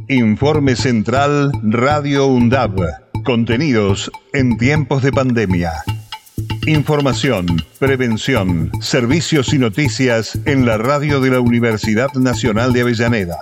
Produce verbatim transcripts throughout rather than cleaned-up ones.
Informe Central Radio UNDAB. Contenidos en tiempos de pandemia. Información, prevención, servicios y noticias en la radio de la Universidad Nacional de Avellaneda.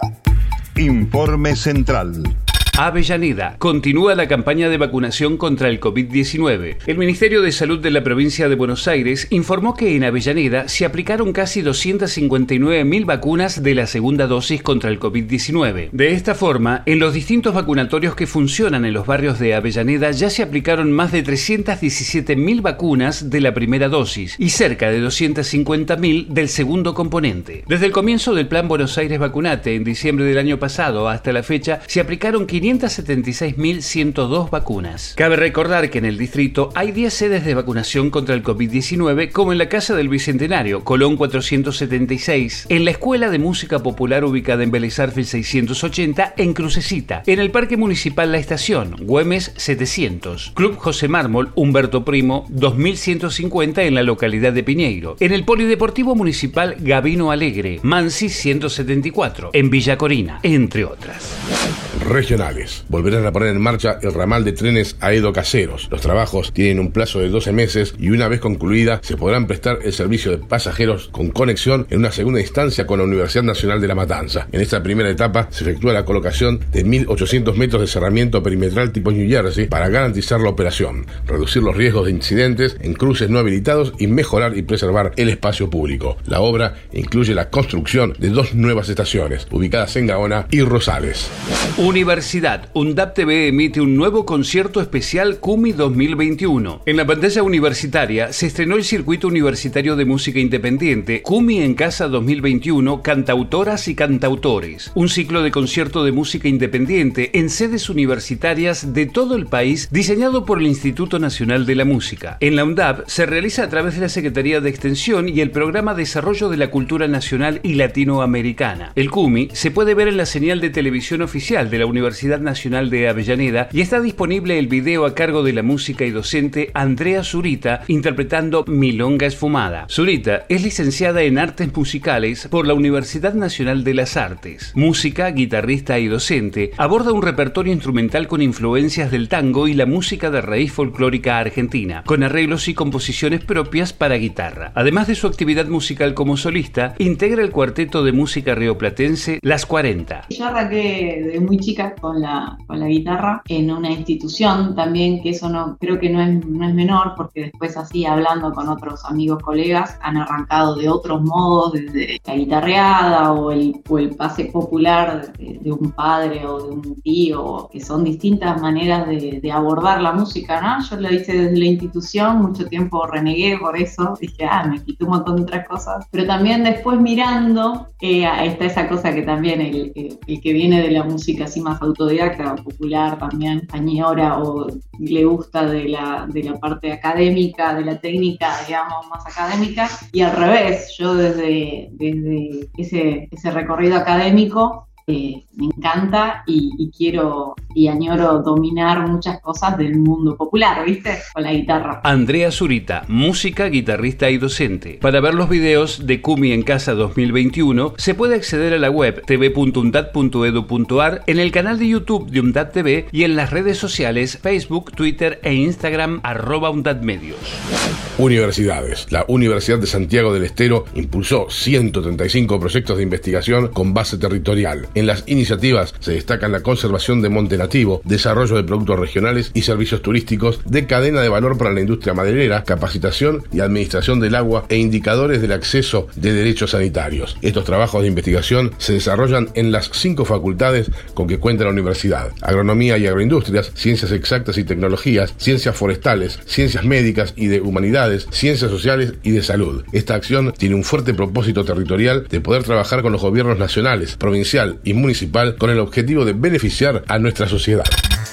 Informe Central. Avellaneda. Continúa la campaña de vacunación contra el COVID diecinueve. El Ministerio de Salud de la provincia de Buenos Aires informó que en Avellaneda se aplicaron casi doscientas cincuenta y nueve mil vacunas de la segunda dosis contra el COVID diecinueve. De esta forma, en los distintos vacunatorios que funcionan en los barrios de Avellaneda ya se aplicaron más de trescientas diecisiete mil vacunas de la primera dosis y cerca de doscientas cincuenta mil del segundo componente. Desde el comienzo del Plan Buenos Aires Vacunate en diciembre del año pasado hasta la fecha, se aplicaron quinientas setenta y seis mil ciento dos vacunas. Cabe recordar que en el distrito hay diez sedes de vacunación contra el COVID diecinueve, como en la Casa del Bicentenario, Colón cuatrocientos setenta y seis, en la Escuela de Música Popular ubicada en Vélez Arfield seiscientos ochenta, en Crucecita, en el Parque Municipal La Estación, Güemes setecientos, Club José Mármol, Humberto Primo, dos mil ciento cincuenta en la localidad de Piñeiro, en el Polideportivo Municipal Gabino Alegre, Mansi ciento setenta y cuatro, en Villa Corina, entre otras. Regionales. Volverán a poner en marcha el ramal de trenes Aedo Caseros. Los trabajos tienen un plazo de doce meses y una vez concluida se podrán prestar el servicio de pasajeros con conexión en una segunda instancia con la Universidad Nacional de La Matanza. En esta primera etapa se efectúa la colocación de mil ochocientos metros de cerramiento perimetral tipo New Jersey para garantizar la operación, reducir los riesgos de incidentes en cruces no habilitados y mejorar y preservar el espacio público. La obra incluye la construcción de dos nuevas estaciones, ubicadas en Gaona y Rosales. Universidad. UNDAB T V emite un nuevo concierto especial CUMI dos mil veintiuno. En la pantalla universitaria se estrenó el Circuito Universitario de Música Independiente CUMI en Casa dos mil veintiuno, Cantautoras y Cantautores. Un ciclo de concierto de música independiente en sedes universitarias de todo el país diseñado por el Instituto Nacional de la Música. En la UNDAB se realiza a través de la Secretaría de Extensión y el Programa Desarrollo de la Cultura Nacional y Latinoamericana. El CUMI se puede ver en la señal de televisión oficial de la Universidad Nacional de Avellaneda y está disponible el video a cargo de la música y docente Andrea Zurita interpretando Milonga Esfumada. Zurita es licenciada en Artes Musicales por la Universidad Nacional de las Artes. Música, guitarrista y docente, aborda un repertorio instrumental con influencias del tango y la música de raíz folclórica argentina, con arreglos y composiciones propias para guitarra. Además de su actividad musical como solista, integra el cuarteto de música rioplatense Las cuarenta. Yo arranqué de muy chica con la, con la guitarra en una institución también, que eso no creo que no es, no es menor, porque después así hablando con otros amigos, colegas, han arrancado de otros modos, desde la guitarreada o el, o el pase popular de, de un padre o de un tío, que son distintas maneras de, de abordar la música, ¿no? Yo lo hice desde la institución, mucho tiempo renegué por eso, dije, ah, me quité un montón de otras cosas, pero también después mirando, eh, está esa cosa que también el, el, el que viene de la música así más autodidacta, popular también, añora o le gusta de la, de la parte académica, de la técnica, digamos, más académica, y al revés, yo desde, desde ese, ese recorrido académico Eh, me encanta y, y quiero y añoro dominar muchas cosas del mundo popular, ¿viste? Con la guitarra. Andrea Zurita, música, guitarrista y docente. Para ver los videos de CUMI en Casa dos mil veintiuno, se puede acceder a la web t v punto u n d a d punto e d u punto a r, en el canal de YouTube de UNDAD T V y en las redes sociales Facebook, Twitter e Instagram arroba UNDAD Medios. Universidades. La Universidad de Santiago del Estero impulsó ciento treinta y cinco proyectos de investigación con base territorial. En las iniciativas se destacan la conservación de monte nativo, desarrollo de productos regionales y servicios turísticos, de cadena de valor para la industria maderera, capacitación y administración del agua e indicadores del acceso de derechos sanitarios. Estos trabajos de investigación se desarrollan en las cinco facultades con que cuenta la universidad: agronomía y agroindustrias, ciencias exactas y tecnologías, ciencias forestales, ciencias médicas y de humanidades, ciencias sociales y de salud. Esta acción tiene un fuerte propósito territorial de poder trabajar con los gobiernos nacionales, provincial y municipal con el objetivo de beneficiar a nuestra sociedad.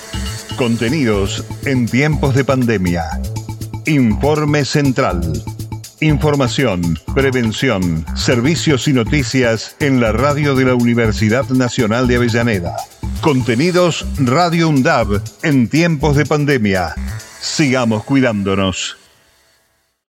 Contenidos en tiempos de pandemia. Informe Central. Información, prevención, servicios y noticias en la radio de la Universidad Nacional de Avellaneda. Contenidos Radio UNDAB en tiempos de pandemia. Sigamos cuidándonos.